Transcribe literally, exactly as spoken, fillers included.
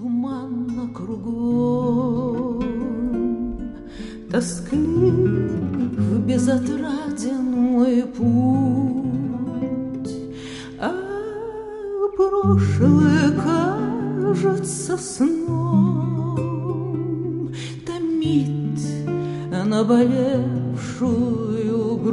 туманно кругом, тосклив, безотраден мой путь, а прошлое кажется сном, томит наболевшую грудь.